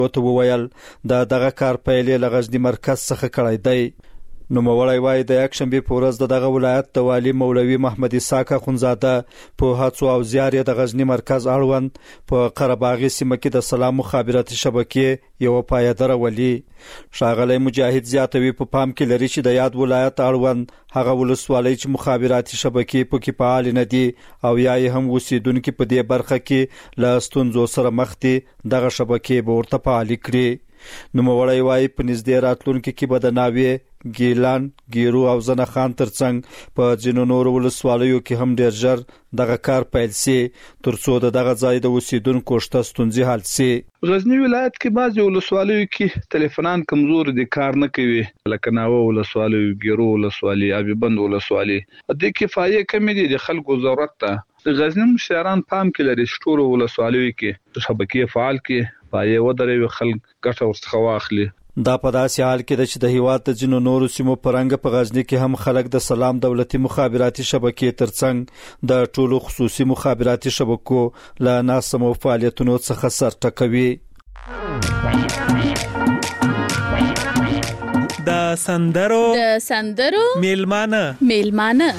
ته وویل دغه کار پیل له غزنی مرکز څخه کړی دی. نو مولای وای د یک شنبه په ورځ دغه ولایت د والی مولوي محمد اسحاق خونزاده په هڅو او زیار د غزنی مرکز اړوند په قرهباغي سیمه کې د سلام مخابراتي شبکې یو پایدار ولی شاغلی مجاهد زیاتوي په پام کې لري چې د یاد ولایت اړوند هغه ولسوالۍ چې مخابراتي شبکې پکې فعال نه دي او یا هم اوسیدونکو په دې برخه کې له ستونزو سره مخ دي دغه شبکې به ورته فعال کړي. نو مولای وای په نږدې راتلونکو کې به د ناوې ګیلان ګیرو او زنه خان ترڅنګ په ځینو نور ولسوالیو کې هم ډیر ژر دغه کار پیل سي ترڅو دغه ځای د اوسیدونکو شته ستونزې حل سي. غزنی ولایت کې بعضی ولسوالیو کې ټلیفونان کمزور دي کار نه کوي لکه ناوه ولسوالی ګیرو ولسوالی ابي بند ولسوالی د کفایه کمی دي د خلکو ضرورت ته. د غزنی مشران پام کې لري شټورو ولسوالیو کې شبکې فعال کې پای ودرې خلک ګټه ورڅخه واخلي. دا په داسې حال کې چې د هیواد د جنو نورو سیمو پرنګ په غزنی کې هم خلک د سلام دولتي مخابراتي شبکې ترڅنګ د ټولو خصوصي مخابراتي شبکو له ناسمو فعالیتونو څخه سر ټکوي. د سندرو میلمانه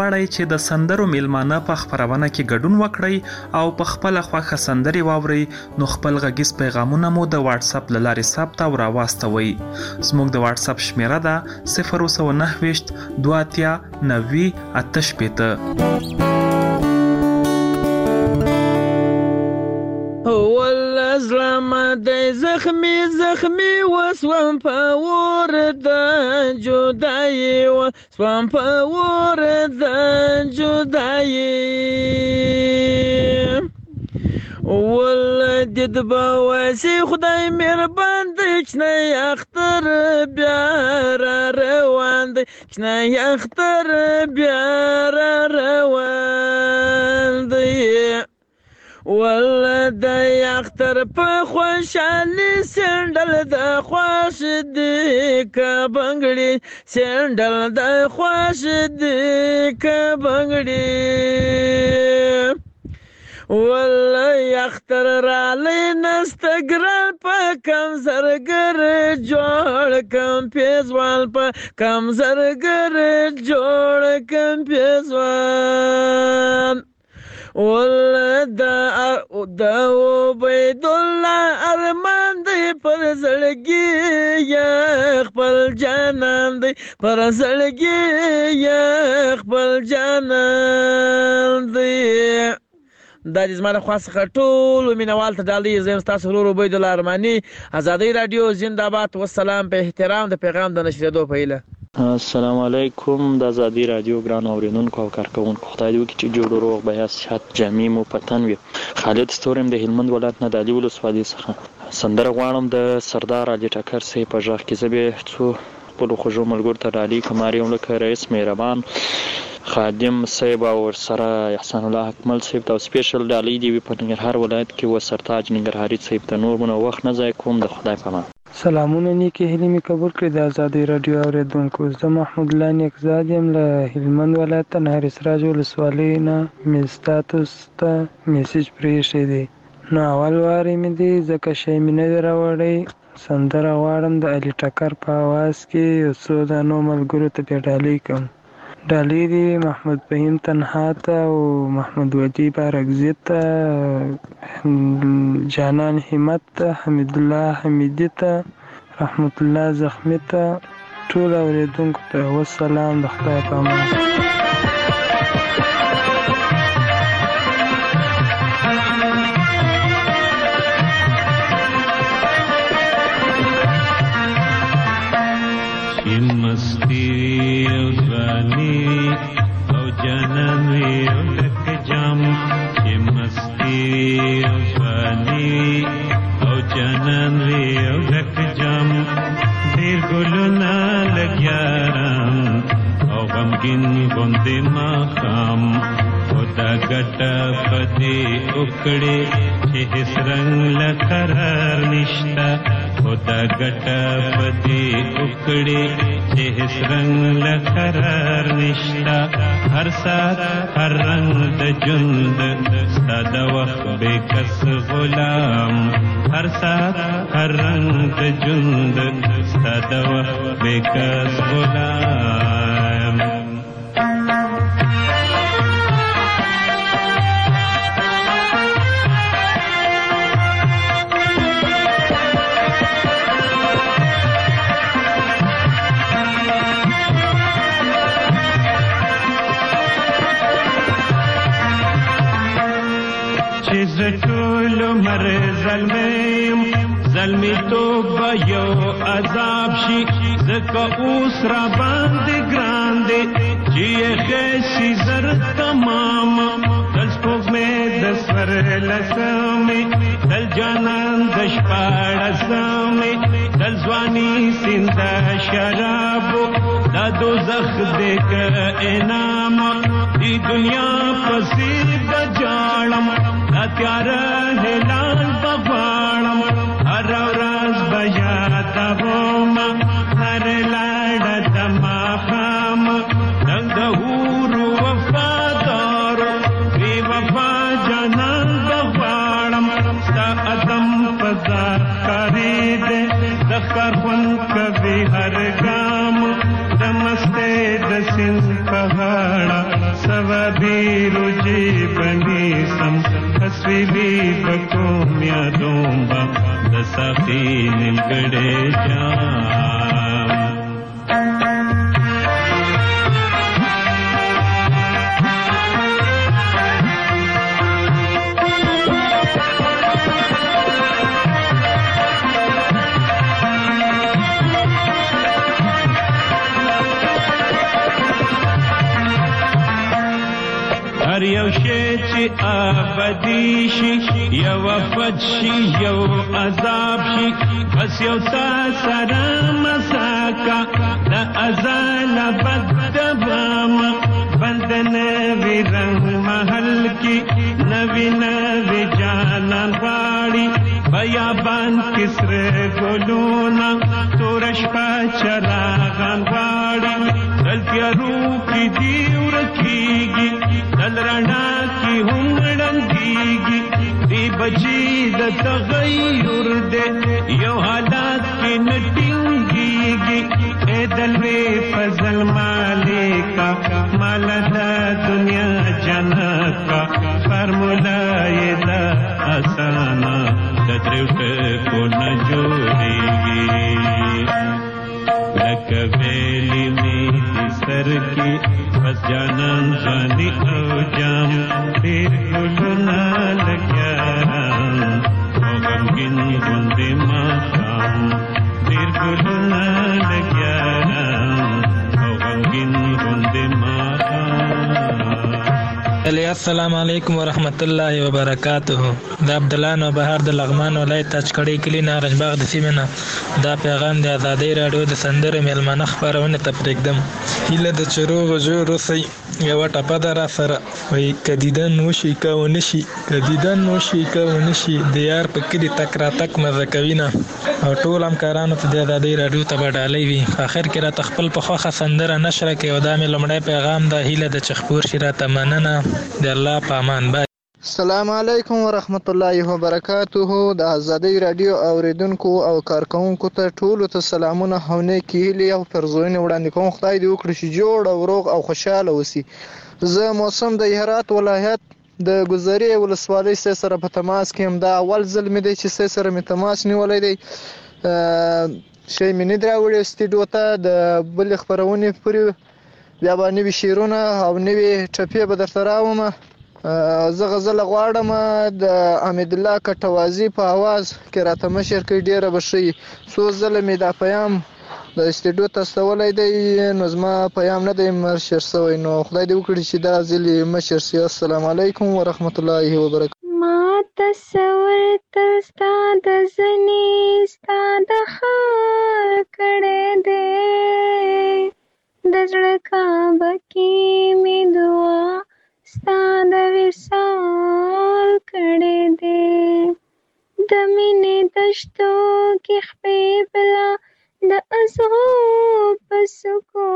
غواړئ چې د سندرو میلمانه په خپرونه کې ګډون وکړئ او په خپل خوښه سندري واورئ نو خپل غږیز پیغامونه مو د واتس اپ له لارې ثبت او راواستوئ. زموږ د واتس اپ شمیره ده 029 28 90 88. والازلام دی زخمی وسوم په ور د جدای وسوم په ور د جدای ولدید بواسي خدای مهربان دی چنه اختر بیا روان دی چنه اختر بیا روان دی ولد اختر په خوشالي سندل د خوش دی ک بنگړي سندل د خوش دی ک بنگړي والله اختر را لینستګرل په کم زرګر جوړ کم پیزوال په کم زرګر جوړ کم پیزوال ولد عبید الله ارمان دی پر زړګي یا خپل جانان دی پر زړګي یا خپل جانان دی. دا د زما د خوا څخه ټولو مینوال ته ډالۍ زه یم ستاسو ورور عبید الله ارماني. ازادۍ راډیو زنده‌باد والسلام. په احترام د پیغام د نشریدو په هیله. السلام علیکم. د ازادۍ راډیو ګران اوریدونکو او کارکوونکو خدای دې وکړي چې جوړ روغ به یاست صحت جامع مو په تن وي. خالد ستورم د هلمند ولایت نه د علي ولسوالۍ څخه سندره غواړم د سردار علي ټکر صاحب په غږ کې. زه به څو خپلو خوږو ملګرو ته ډالۍ کوم لکه رئیس مهربان خادم صاحب او ورسره احسان الله اکمل صاحب ته سپیشل ډالۍ دی په ننګرهار ولایت کې و سرتاج ننګرهاري صاحب ته. نور مونږ وخت نه ضایع کوم. د خدای په امان. سلامونه نیکی هیلې مې قبول کړې د ازادۍ راډیو اوریدونکو. زه محمود الله نیکزاد یم له هلمند ولایت نهر سراج ولسوالۍ نه. مې ستاسو ته میسج پرېښی دی نو اول وارې مې دی ځکه شی مې نه دی راوړی. سندره غواړم د علي ټکر په اواز کې یو څو د نو ملګرو ته پې ډالۍ کوم. ډالۍ دی محمود فهیم تنها ته او محمود ودی بارکزي ته، جانان همت ته، حمید الله حمیدي ته، رحمت الله زخمي ته، ټول اوریدونکو ته والسلام. د خدای په امان. مستی او ځواني او جاناني او ډک جام، چې مستی او ځواني او جاناني او ډک جام، ډېر ګلونه لګیارم او غمګین غوندې ماښام، خدا ګټه پدې وکړې چې هېڅ رنګ له قرار نشته، خدا ګټه پدې وکړې چې هېڅ رنګ له قرار نشته، هر ساعت هر رنګ د ژوند ستا د وخت بېکس غلام، هر ساعت هر رنګ د ژوند ستا د وخت بېکس غلام. ټول عمر ظلمیم ظلمی تو به یو عذاب شي، ځکه اوس را باندې ګران دی چې یې خیسي زر تمام، دل سپوږمۍ د څوارلسمې، دل جانان د شپاړسمې، دل ځواني سیند د شرابو، دا دوزخ دی که انعام، دی دنیا پسې به جاړم، دا تیاره هلال بغواړم، هر ورځ به یادوم هر لاړه د ماښام، نن د حورو وفادارو بې وفا جانان بغواړم، ستا عدم په ذات ښکاري دی، د ښکار خوند کوي هر ګام، د مستۍ د سیند په غاړه چې ابدي شي یو وفات شي یو عذاب شي بس یو تا سره مساکا د ازال بدبام بندن وی رنگ محل کی نوی نوی جانان غاړي بیابان کسر ګلونا تورش پا چراغان غاړي دلتیارو کی دیور کیگی دل رنا کی همڑنگیگی دی بچی د تغیر دے یو حالات کی نٹنگیگی اے دلوی فضل مالکا مالدا دنیا جنت کا فرمولا یہ دا آسانا دریوٹ کو نہ جوڑیگی لکویلی می سر کی بس جانان جانی او جام دیر گلونا لگیاران او غمگین گندی ماخام دیر گلونا لگیاران او غمگین گندی ماخام. السلام علیکم ورحمت الله وبرکاته. د عبد الله نو بهر د لغمان ولایت تچکړی کلی نارنجباغ د سیمه دا پیغام د آزادۍ رادیو د سندره میلمانه خبرونه ته پرېږدم. هیله د چروغ جوړ رسي یو ټپه در سره وای کدیدن وشي کا ونشي کدیدن وشي کا ونشي د یار په کلی تک را تک مزه کوینه او ټول همکارانو ته د آزادۍ رادیو ته بډالۍ وي. په اخر کې را تخپل په خوخه سندره نشره کې او دا مې لمړی پیغام د هیله د چخپور شي را تمننه د الله په امان. السلام علیکم ورحمت الله وبرکاته. د آزادۍ رادیو اوریدونکو او کارکونکو ته ټولو ته سلامونه او نیکې هیلې او پرزوینې وړاندې کوم. خدای دې وکړي چې جوړ او روغ او خوشاله اوسي. زه موسم د هرات ولایت د ګذرې ولسوالۍ سره په تماس کې یم. دا اول ځل مې دی چې سره مې تماس نیولی دی. شی مې نه راوړی سټډیو ته د بلې خپرونې پورې بیا به نوي شعرونه او نوي ټپې به درته راوړم. زه غزل غواړم د حمید الله کټوازی په आवाज کې راته مشر کې ډیره بشي. څو ځله مې دا پیام د استډیو ته استولی دی نو زما پیام نه دی مشر شوی. نو خدای دې وکړي چې دا ځل مشر شي. السلام علیکم ورحمت الله وبرکاته. ما تصور تل ستا د زنې ستا د ښار کړی دی د زړه کعبه کې مې دعا ستا د وصال کړی دی د مینې دشتو کې خپې بلا د ازغو په سکو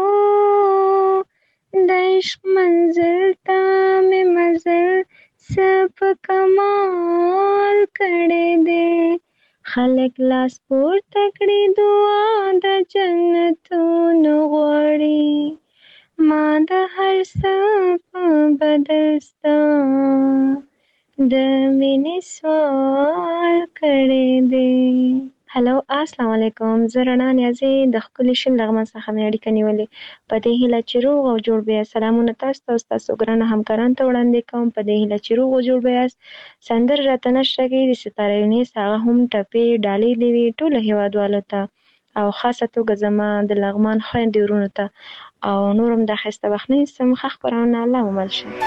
د عشق منزل ته مې مزل څه په کمال کړی دی خلک لاس پورته کړي دعا د جنتونو غواړي ما د هر څه په بدل ستا د مینې سوال کړی دی. هلو السلام علیکم. زه رڼا نیازی د ښکلي شین لغمان څخه مې اړیکه نیولې په دې هیله چې روغ او جوړ به یاست. سلامونه تاسو ته او ستاسو ګرانو همکارانو ته وړاندې کوم په دې هیله چې روغ او جوړ به یاست. سندرې راته نشته کېږي د ستاره یونیس هغه هم ټپې ډالۍ دې وي ټولو هیوادوالو ته او خاصه توګه زما د لغمان خویندې ورونو ته او نور هم دا ښایسته وخت نه نیسم. ښه خپرونه الله مو مل شه.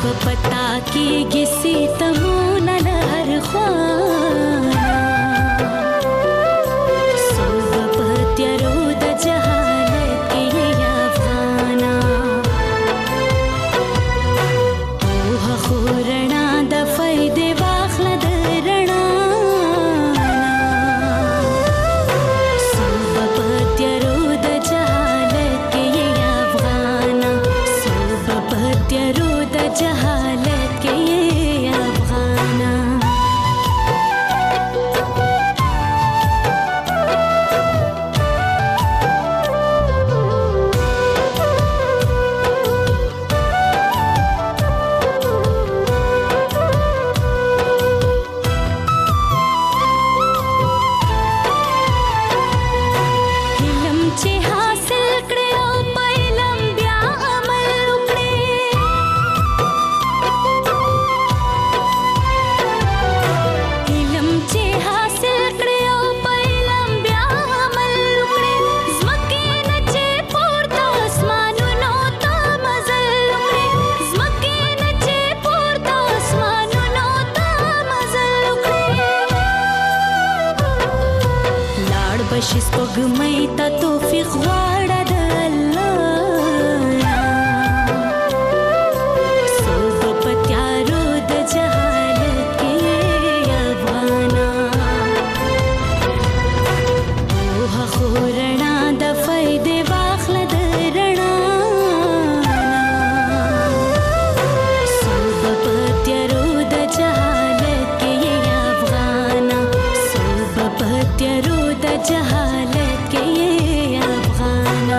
پتا کېږي ستمونه له هر خوانا څوک په تیارو د جهالت کې یې افغانا پوهه خو رڼا د فایدې واخله د رڼا څوک په تیارو د جهالت کې یې افغانا څوک په تیارو د جهالت کې یې افغانا علم چې حاصل کړې او په علم بیا عمل وکړې علم چې حاصل کړې او په علم بیا عمل وکړې ځمکې نه چې پورته اسمانونو ته مزل وکړې ځمکې نه چې پورته اسمانونو ته مزل وکړې لاړ بشي سپوږمۍ ته توفیق غواړه د الله څوک په تیارو د جهالت کې افغانا پوهه خو رڼا د فایدې واخله د رڼا څوک په تیارو د جهالت کې افغانا څوک په تیارو د جهالت کې افغانا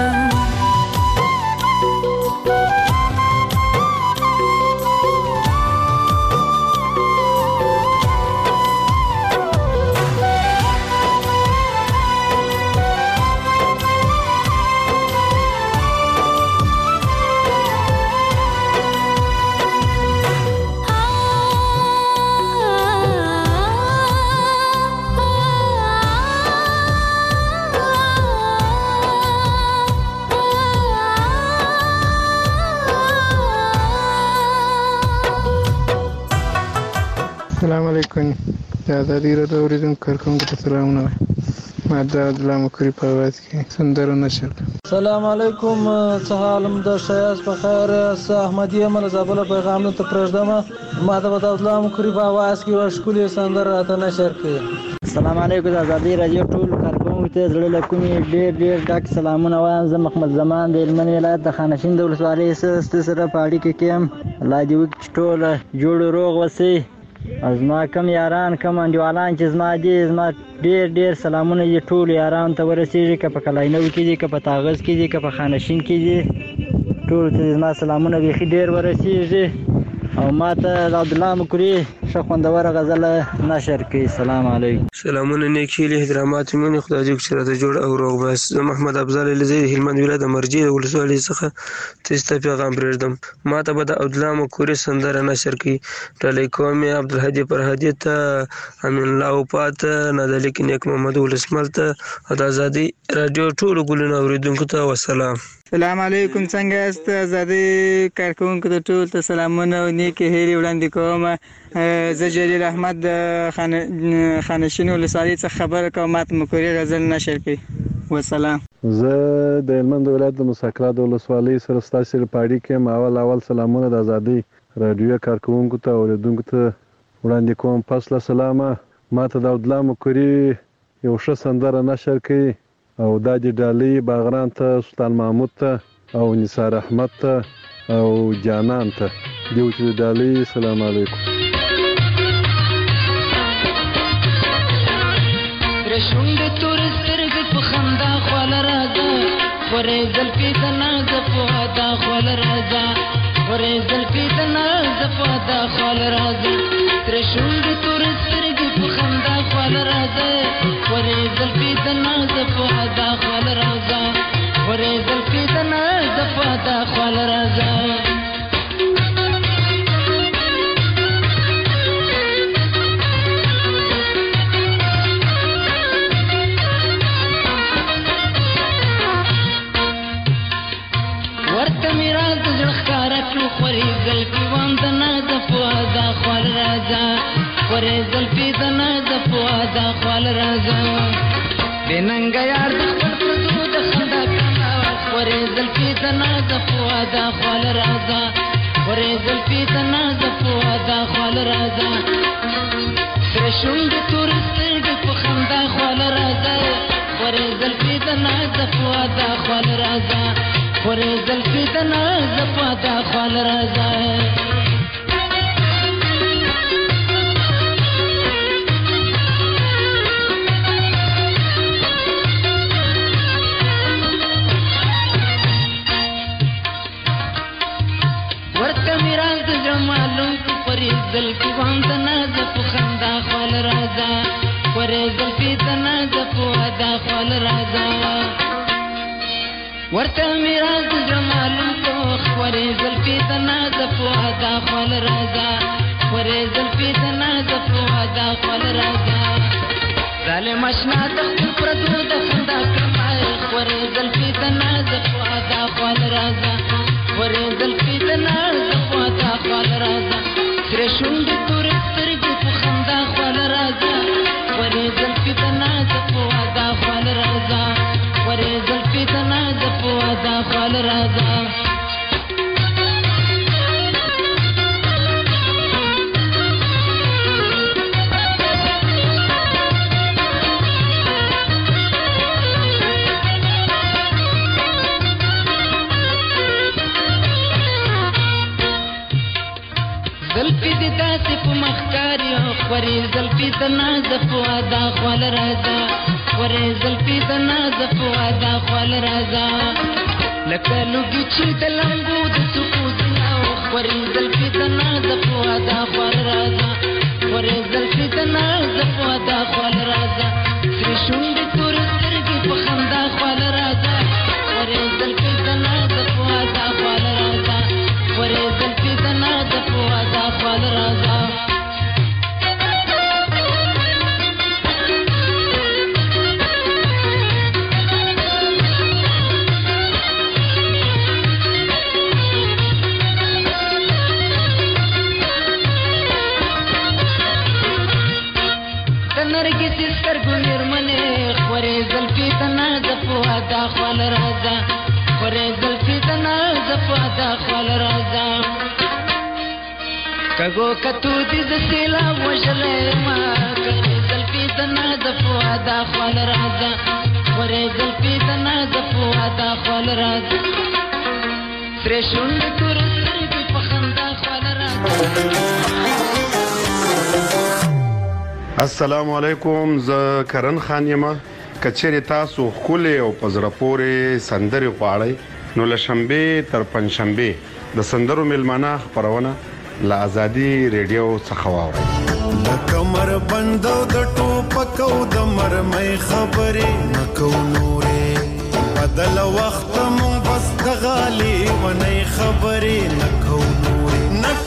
السلام علیکم د ازادي راډیو اوریدونکو کارکونکو ته سلامونه ما د عبدالله مکري په اواز کې سندره نشر السلام علیکم څه حالم د شایست په خیر احمدی عمل زابل پیغام ته پرځدم ما د عبدالله مکري په اواز کې وشکولې سندره راته نشر کړي السلام علیکم د ازادي راډیو ټول کارکونکو ته زړه له کومې ډېر ډاک سلامونه وایم زه محمد زمان د هلمند ولایت د خانشین د ولسوالۍ سره په اړیکه کې یم الله دې وکړي چې ټول جوړ روغ اوسئ زما کم یاران کم انډیوالان چې زما دي زما ډېر سلامونه دي ټولو یارانو ته ورسېږي که په کلاینو کې دي که په تاغز کې دي که په خانشین کې دي ټولو ته زما سلامونه بیخي ډېر ورسېږي او ما ته د عبدالله مکري ښه خوندوره غزله نشر کړي سلام علیکم سلامونه نیک هیلې احترامات مینې خدای دې وکړي چې راته جوړ او روغ باسي زه محمد افضل علیزی د هلمند ولایت د مرجې د ولسوالۍ څخه تاسو ته پیغام پرېږدم ما ته به د عبدالله مکري سندره نشر کړي ډالۍ کوم یې عبدالهادي فرهادي ته امین الله وفا ته نادلیک نیک محمد ولسمل ته او د ازادي راډیو ټولو ګلونو اورېدونکو ته وسلام سلام علیکم څنګه یاست ازادي کارکونکو ته ټول ته سلامونه او نیکې هیلې وړاندې کوم زه جلیل احمد د خانشین ولسوالۍ څخه خبره کوم ما ته مکري غزل نشر کړي وسلام زه د هلمند ولایت د مساکرا د ولسوالۍ سره ستاسو سره په اړیکه یم اول سلامونه د ازادي راډیو کارکونکو ته اورېدونکو ته وړاندې کوم پس له سلامه ما ته د عبدالله مکري یو ښه سندره نشر کړي او دا د ډالۍ باغران ته سلطان محمود ته او نثار احمد ته او جانان ته دیو چې ډالۍ سلام علیکم رشوند تور سترګې په خندا خول راځه ورې زلفې د ناز په ادا خول راځه ورې زلفې د ناز په ادا خول راځه رشوند تور سترګې په خندا خول راځه ورې زلفې د ناز په ادا خول راځه ورې زلفې د ناز په ادا خول راځه ورته میرا د زړه ښکارا کړو خورې زلفې وان د نازف وادا خال رازا ورې زلفي د نازف وادا خال رازا بننګ یار د خپل پردو د خندا کما ورې زلفي د نازف وادا خال رازا ورې زلفي د نازف وادا خال رازا سره شونډې تور سترګې په خندا خال رازا ورې زلفي د نازف وادا خال رازا ورې زلفي د نازف وادا خال رازا زلفي وان د نازف خندا خال رازا ورې زلفي د نازف وادا خال رازا ورته میراث جمالم کو ورې زلفي د نازف وادا خال رازا ورې زلفي د نازف وادا خال رازا ظالم اشنا د خپل پردو د خندا کمای ورې زلفي د نازف وادا خال رازا ورې زلفي د نازف وادا خال رازا سره شونډې تورې سترګې په خندا خال رازا ورې زلفي د نازف وادا خال رازا ورې زلفي د نازف وادا خال رازا زلفي د داسې په مخکاري ورې زلفي د نازف وادا خال رازا ورې زلفي د نازف وادا خال رازا لکه لوګي چې د لمبو د څوکو زنا ورې زلفي د نازف وادا خال رازا ورې زلفي د نازف وادا خال رازا سرې شونډې تورې سترګې په خندا خال رازا ورې زلفي د نازف وادا خال رازا ورې زلفي د نازف وادا خال رازا نرګس سترګو میرمنې ورې زلفي د نازف وادا خال رازا ورې زلفي د نازف وادا خال رازا کګو کتو دې د سیلا وژلې ما ورې زلفي د نازف وادا خال رازا ورې زلفي د نازف وادا خال رازا سره شونډې تور سترګې په خندا خال رازا السلام علیکم زه کرن خان یم کچېری تاسو خولې او پزړه پورې سندري غواړئ نو لشنبه تر پنځشنبه د سندرو ملمانه خبرونه لا ازادي ریډیو څخه واورئ کمر بندو د ټوپکو د مرمۍ خبرې نکو نورې بدل وخت مون بس د غالي ونی خبرې نکو نورې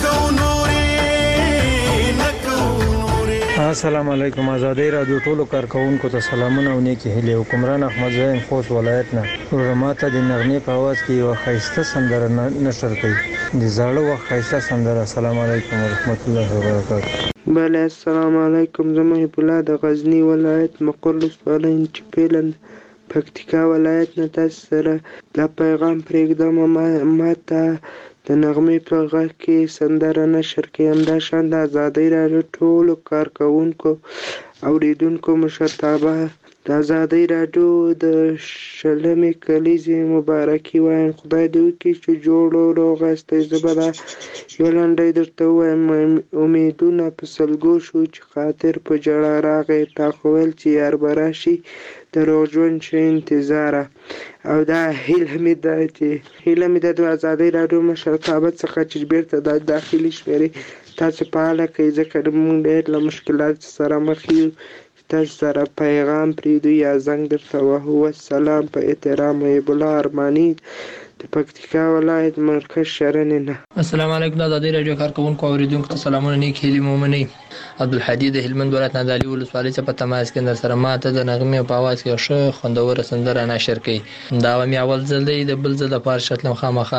السلام علیکم آزادی رادیو ټولو کارکونکو ته سلامونه او نیکی هیله. حکمران احمد زین خوست ولایت نه ورماته د نغمې په आवाज کې یو خیسته سندره نشر کړي د زاړه وخت خیسته سندره. السلام علیکم ورحمت الله وبرکاته. بله السلام علیکم. زه محب الله د غزنی ولایت مقر ولسوالۍ چپیلند پکتیکا ولایت نه تاسو سره دا پیغام پرېږدم. ماته د نغمې په غږ کې سندره نشر کړي. همداشان د ازادۍ راډیو ټولو کارکوونکو اوریدونکو مشرتابه د ازادۍ راډیو د 20مې کلیزې مبارکي وایم. خدای دې وکړي چې جوړ او روغ یاستئ. زه به دا یوه لنډۍ درته ووایم. امیدونه په سلګو شو چې خاطر په ژړا راغی. تا خو ویل چې یار به راشي د روغ ژوند شه انتظاره. او دا هیله مې ده د ازادۍ راډیو مشرتابه څخه چې بیرته د داخلي شمېرې تاسو فعاله کړئ ځکه موږ ډېر له مشکلاتو سره مخ یو. تاسو سره پیغام پرېږدو یا زنګ درته وهو. والسلام. په احترام محب الله ارماني د پکتیکا ولایت مرکز شرنې نه. السلام علیکم. د ازادۍ راډیو کارکوونکو اوریدونکو ته سلامونه نیک هیلې مو ومنئ. عبدالحدی د هلمند ولایت نادعلي ولسوالۍ څخه په تماس کې در سره ماته د نغمې په اواز کې ښه خوندوره سندره نشر کړي. دا مې اول ځل دی. د بل ځل لپاره شتلم خامخا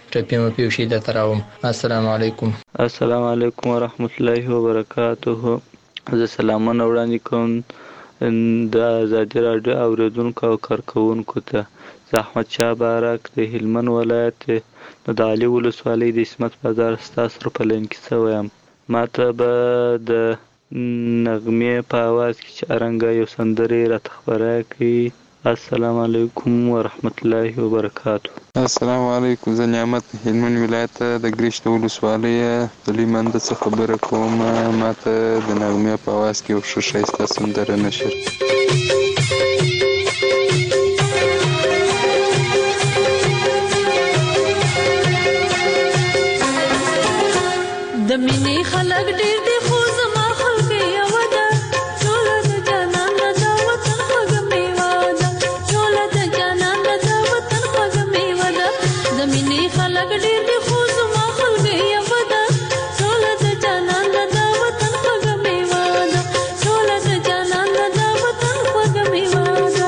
ټپي مپي وشي درته راوړم. السلام علیکم. السلام علیکم ورحمت الله وبرکاته. زه سلامونه وړاندې کوم د ازادي راډیو اوریدونکو او کارکوونکو ته. زه احمد شاه بارک د هلمند ولایت د علي ولسوالۍ د عصمت بازار ستاسو په لین کې څه وایم. ما ته به د نغمې په اواز کې چې ارنګه یو سندرې راته خپره کړي. السلام علیکم ورحمت الله وبرکاته. السلام علیکم. زه نعمت هلمند ولایت د ګریشت ولسوالۍ د لیمنده څخه خبره کوم. ما ته د نغمې په اواز کې یو ښه ښایسته سندره نشر. د مینې خلک ډېر دي خو زما خلک یوه ده. ټوله د جانان د وطن خوږه میوه ده. ټوله د جانان د وطن خوږه میوه ده. د مینې خلک ډېر دي خو زما خلک یوه ده. ټوله د جانان د وطن خوږه میوه ده. ټوله د جانان د وطن خوږه میوه ده.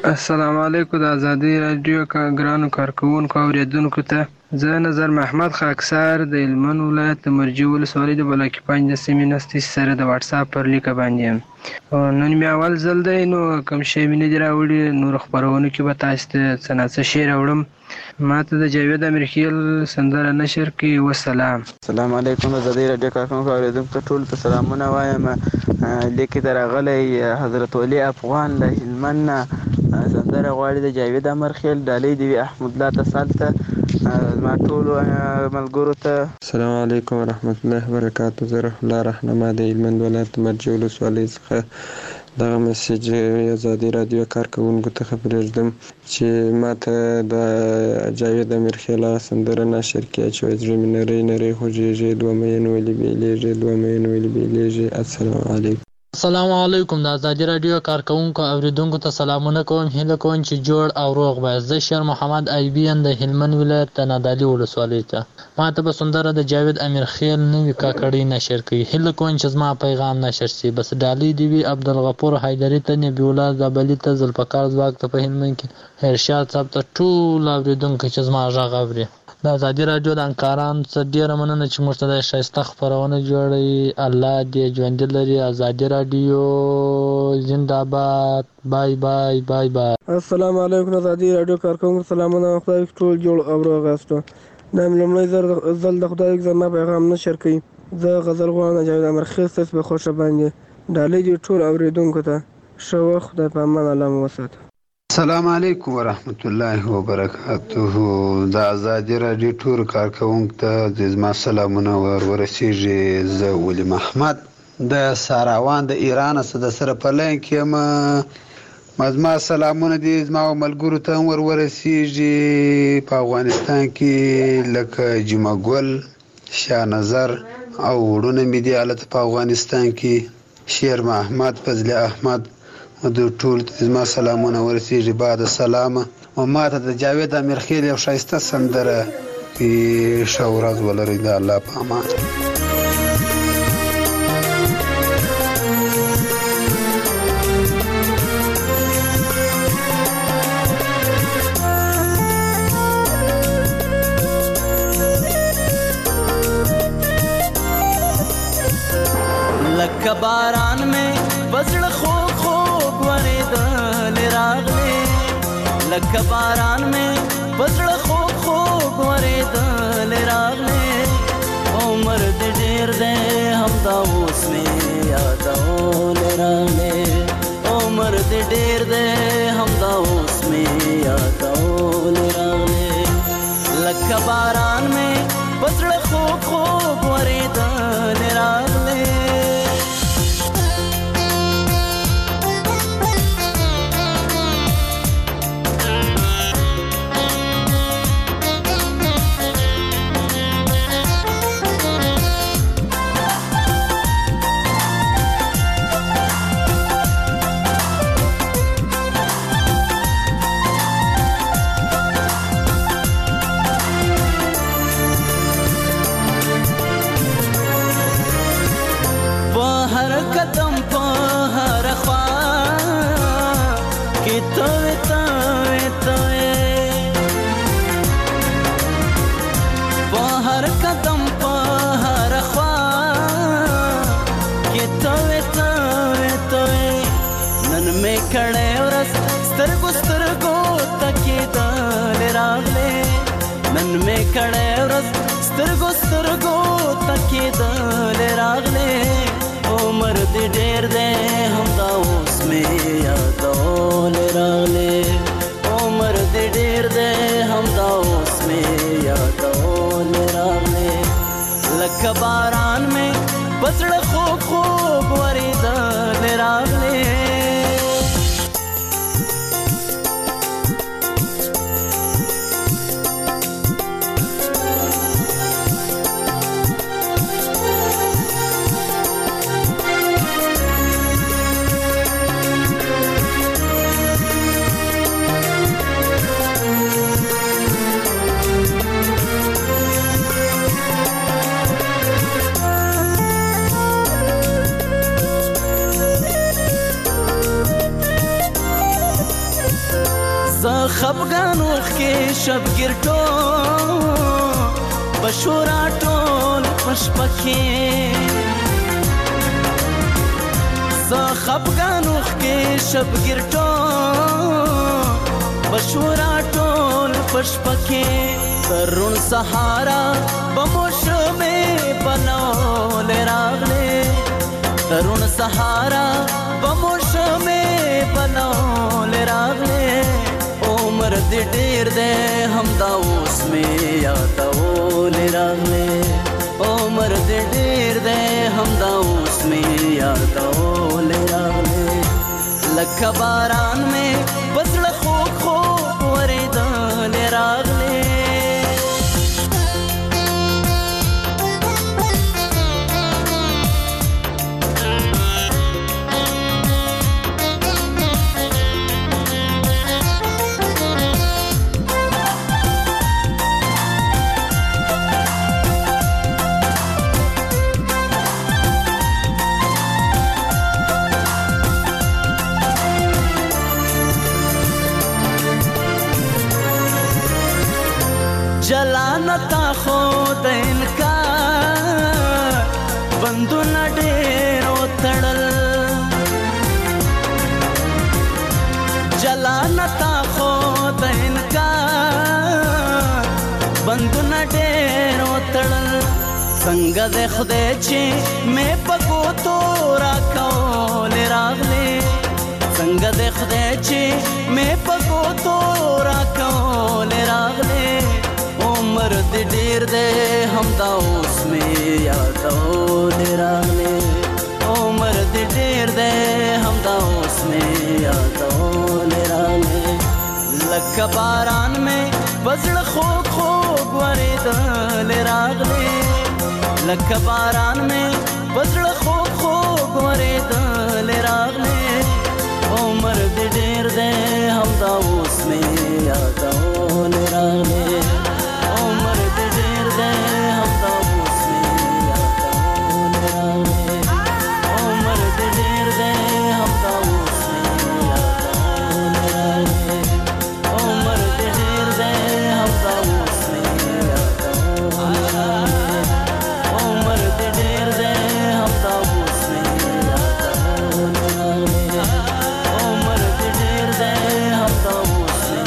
السلام علیکم د ازادي رادیو ګرانو کارکوونکو اوریدونکو ته زه نظر محمد خاکسار د هلمند ولایت د مرجې ولسوالۍ د بلاکي پنج د سیمې نستي سره د واټساپ پر لیکه باندې یم. نن مې اول ځل دی نو کوم شی مې نه دي راوړي، نورو خپرونو کې به تاسو ته څه نه څه شی راوړم. ما ته د جاوید امیرخیل سندره نشر کوي. والسلام. السلام علیکم د ازادي رادیو کارکوونکو اوریدونکو ته ټولو ته سلامونه وایم. لیکې ته راغلی حضرت ولی افغان له هلمند نه سندره غواړي د جاوید امیرخیل ډالۍ دې وي احمد الله ته سالته زما ټولو ملګرو ته. السلام علیکم ورحمت الله وبرکاتو. زه روح الله رهنما د هلمند ولایت مرجې ولسوالۍ څخه دغه میسج ازادي رادیو کارکوونکو ته پرېږدم چې ما ته د جاوید امیرخیل سندره نشر کړي چې وایي زړه مې نری نری خوږېږي، دوه مین ولې بېلېږي، دوه مین ولې بېلېږي. السلام علیکم. السلام علیکم. د ازادي رادیو کارکوونکو اوریدونکو ته سلامونه کوم. هیله کوم چې جوړ او روغ به. زه شیر محمد ایبی یم د هلمند ولایت د نادعلي ولسوالۍ ته. ما ته به سندره د جاوید امیرخیل نوې کاکړۍ نشر کوي. هیله کوم چې زما پیغام نشر شي. بس ډالۍ دې وي عبدالغفور حیدري ته، نبی الله زابلي ته، ذوالفقار ځواک ته په هلمند کې، ارشاد صاحب ته، ټول اوریدونکو چې زما غږ اوري. د ازادي رادیو د همکارانو څخه ډېره مننه چې موږ ته د ښایسته خپرونه جوړوي. الله دې ژوندي لري. ازادي رادیو زنده باد. بای بای بای بای. السلام علیکم. ازادي رادیو کارکوونکو سلامونه. خدای ټول جوړ او روغ یاستو. دا مې لومړی ځل د خدای زما پیغام نشر کوي. زه غزل غواړم د جاوید امیرخیل ستاسو په خوښه باندې ډالۍ دې ټول اوریدونکو ته. ښه وخت. خدای په امان. الله مو وساته. السلام علیکم ورحمت الله وبرکاته. د ازادي رادیو ټول کارکوونکو ته زما سلامونه ورسیږي. زه ولی محمد د ساراوان د ایران څخه د سره په لاین کې یم. زما سلامونه دي زما ملګرو ته ورسیږي په افغانستان کې لکه جمعه ګل، شاه نظر او وړونه مې دي هلته په افغانستان کې، شیر محمد، فضل احمد، د ټول زما سلامونه ورسیږي. بعد سلامه او ما ته د جاوید امیرخیل یو ښایسته سندره ښه ورځ ولرئ. د الله په امان. لکه باران مې بزړه خوږ خوږ ورېدل راغلی، لکه باران مې بزړه خوږ خوږ ورېدل راغلی. عمر دې ډېر دی همدا اوس مې یادول راغلی، عمر دې ډېر دی همدا اوس مې یادول راغلی. لکه باران مې بزړه خوږ خوږ ورېدل راغلی. کړه ورځ سترګو سترګو تکیدل راغله. عمر دې ډېر دی همدا اوس مې یادول راغله، عمر دې ډېر دی همدا اوس مې یادول راغله. لکه باران مې بزړه خوږ خوږ ورېدل راغله. خفګان وخکې شبګیر ټول بشورا ټول پشپکې زه خفګان وخکې شبګیر ټول بشورا ټول پشپکې ترون سهارا بموشمې بنولې راغلې ترون سهارا بموشمې بنولې راغلې عمر دې ډېر دی همدا اوس مې یادولې راغلې عمر دې ډېر دی همدا اوس مې یادولې راغلې لکه باران مې په زړه خوږ خوږ ورېدلې راغلې جلانتا خود انکار بندونه ډېر وتړل جلانتا خود انکار بندونه ډېر وتړل څنګه د خدای چې مې په ګوتو راکولې راغلې څنګه د خدای چې مې په ګوتو راکولې راغلې عمر دې ډېر دی همدا اوس مې یادولې راغلې عمر دې ډېر دی همدا اوس مې یادولې راغلې لکه باران مې په زړه خوږ خوږ ورېدلې راغلې لکه باران مې په زړه خوږ خوږ ورېدلې راغلې عمر دې ډېر دی همدا اوس مې یادولې راغلې عمر دې ډېر دی همدا اوس مې یادولې راغلې عمر دې ډېر دی همدا اوس مې یادولې راغلې عمر دې ډېر دی همدا اوس مې یادولې راغلې عمر دې ډېر دی همدا اوس مې یادولې راغلې عمر دې ډېر دی همدا اوس مې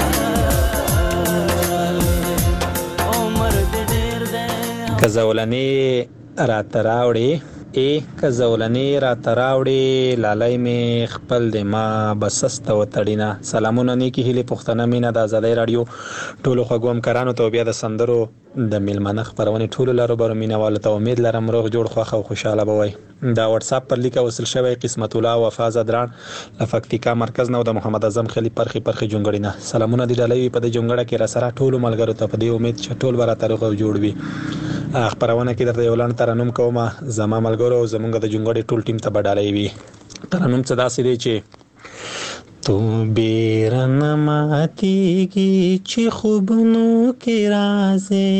که زولنې راته راوړې که زولنې راته راوړې لالی مې خپل د ما بسسته وتړینه سلامونه نیکې هیلې پښتنه مینه د ازادۍ راډیو ټولو خوږو همکارانو ته بیا د سندرو د میلمانه خپرونې ټولو لاروبرو مینهوالو ته امید لرم روغ جوړ خوښ او خوشحاله به وئ دا واتساپ پر لیکه وصل شوی قسمت الله وفا زدران له پکتیکا مرکز نه او د محمد اعظم خلی پرخي جونګړی نه سلامونه دې ډالۍ وي په دې جونګړه کې را سره ټولو ملګرو ته په دې امید چې ټول به راته روغ او جوړ وي خپرونه کې درته یو لاند ترنم کوم زما ملګرو او زمونږ د جونګړې ټول ټیم ته به ډالۍ وي ترنم څه داسې دی چې تو بیرنه ماتیږي چې خوبونو کې رازې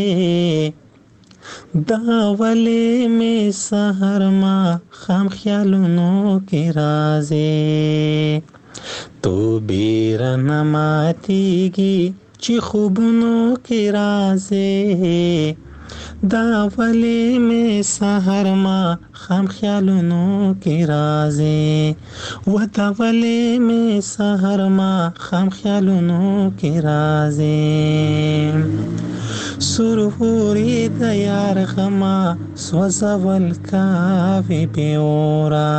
دا ولې مې سحر ما خام خیالونو کې رازې تو بیرنه ماتیږي چې خوبونو کې رازې دا ولې مې سحر ما خام خیالونو کې رازې و دا ولې مې سحر ما خام خیالونو کې رازې سروري د یار غما سوځول کاوي بیورا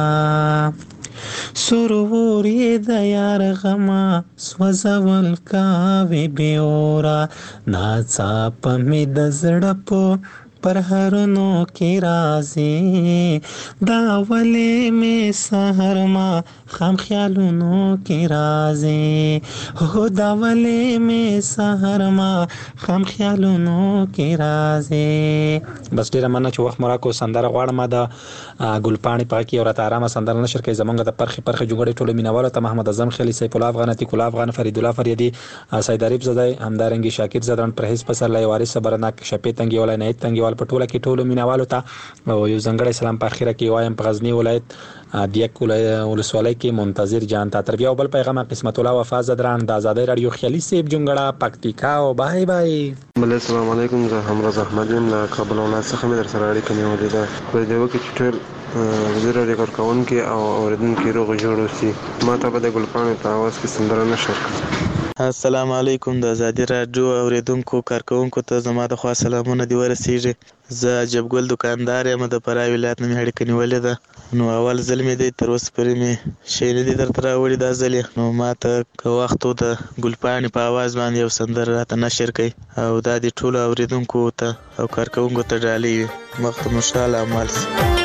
سروري د یار غما سوځول کاوي بیورا ناڅاپه مې د زړه په پر هرنو کې رازې دا ولې مې سحر ما خام خیالونو کې رازې هو دا ولې مې سحر ما خام خیالونو کې رازې بس ډیره مننه چې وخت مو راکو سندره غواړم د ګلپاڼې پاکي او راته آرامه سندره نشر کوي زمونږ د پرخي جوړې ټولو مینوالو ته محمد اعظم خلی سیف الله افغان عتیق الله افغان فرید الله فریدی سید عریب زدای همدارنګي شاکر زدان پرهیز پسرلای وارث صبرناک شپې تنګي ولای نه تنګي اول په ټوله کې ټولو مینوالو ته او یو ځانګړی سلام په اخیره کې وایم په غزنی ولایت دیک ولسوالۍ کې منتظر جان ته تر بیا بل پیغام قسمت الله وفا زدران د آزادۍ رادیو خیالي سیب جونګړه پکتیکا او بای بای. بل السلام علیکم، زه همراز احمد یم له کابل ولایت څخه مې در سره اړیکه نیولې ده. په دې وخت کې ټول زه رادیو کارکوونکي او اوریدونکي روغ جوړ اوسي. ما ته به د ګلپاڼې په اواز کې سندره نشر کړم. السلام علیکم، د آزادي راډیو اوریدونکو کارکوونکو ته زما د خوا سلامونه دی ورسیږي. زه عجبګل دکاندار یم، د فراه ولایت نه مې اړیکه نیولې ده. نو اول ځل مې دی، تر اوسه پورې مې شی نه دي درته راوړي دا ځل یې. نو ما ته که وخت و د ګلپاڼې په اواز باندې یو سندره راته نشر کوي او دا د ټولو اوریدونکو ته او کارکوونکو ته ډالۍ وي. وخت مو ښه، الله مال شي.